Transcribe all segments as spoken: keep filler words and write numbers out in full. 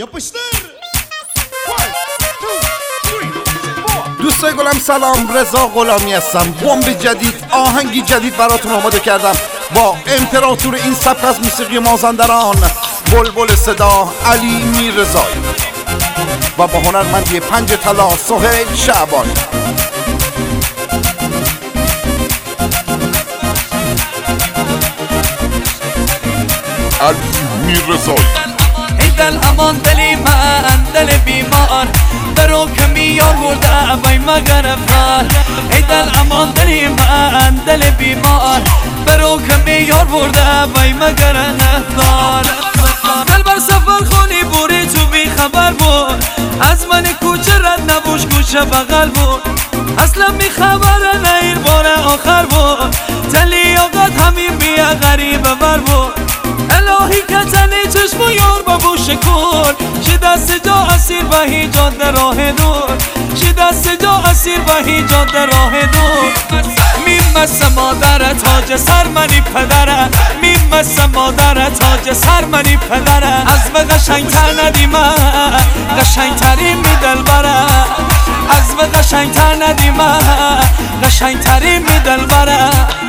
دوستای گلم سلام، رضا غلامی هستم. بمب جدید، آهنگی جدید براتون آماده کردم با امپراتور این سبک از موسیقی مازندران، بلبل صدا علی میررضایی و با هنرمندی پنج طلا سهیل شعبانی. علی میررضایی. ای دل امان دلی من دل بیمار، درو کمی یار برده بای مگر افرار. ای دل امان دلی من دل بیمار، درو کمی یار برده بای مگر افرار. دل بر سفر خونی بوری تو بی خبر بود، از من کوچه رد نبوش کوچه بغل بود. اصلا بی خبر نه این بار آخر بود، تلی آقاد همین بیا غریب بر بود. الهی کتنی چشم و یار بابو شکر، چی دست جا اسیر و هیجاد راه دور، چی دست جا اسیر و هیجاد راه دور. میمس مادر تاج سر منی پدره، میمس مادر تاج سر منی پدره. از به قشنگتر ندیمه قشنگتری می دل بره، از به قشنگتر ندیمه قشنگتری می دل بره.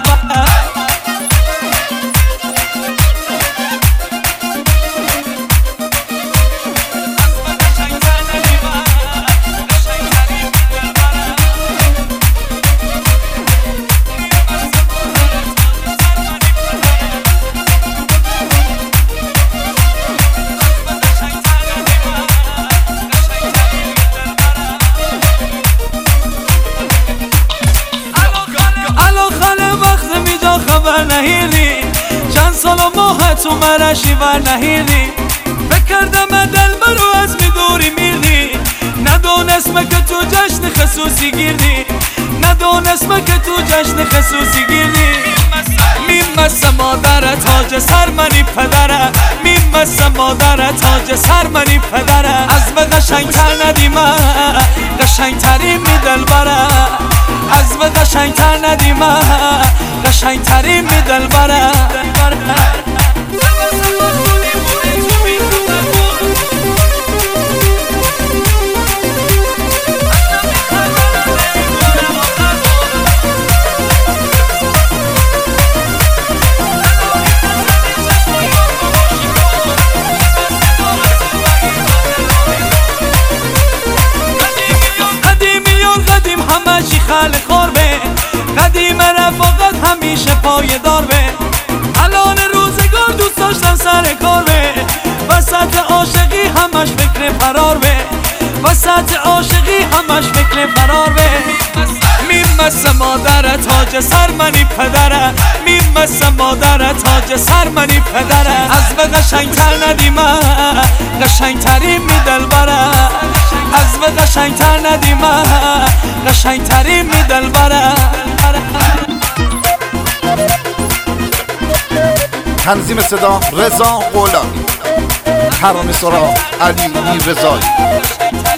خبر نهیدی چند سال و ماه تو مرشی ور نهیدی، بکردم دل برو از می دوری میردی. ندونستم که تو جشن خصوصی گیردی، ندونستم که تو جشن خصوصی گیردی. میمس مادر تاج سر منی پدره، میمس مادر تاج سر منی پدره. از به قشنگتر ندیمه قشنگتری می دل بره، از به قشنگتر ندیمه قشنگتری می دل بره. همشی خال خوربه، قدیم رفاقت همیشه پایدار به. الان روزگار دوست داشتم سر کار به، وسط عاشقی همش فکر فرار به، وسط عاشقی همش فکر فرار به. میمس مادر تاج سر منی پدره، میمس مادر تاج سر منی پدره. از به قشنگتر ندیمه قشنگتری می دل بره، از به قشنگتر ندیمه قشنگتری می دل بره. تنظیم صدا رضا غلامی، ترانه سرا علی میررضایی.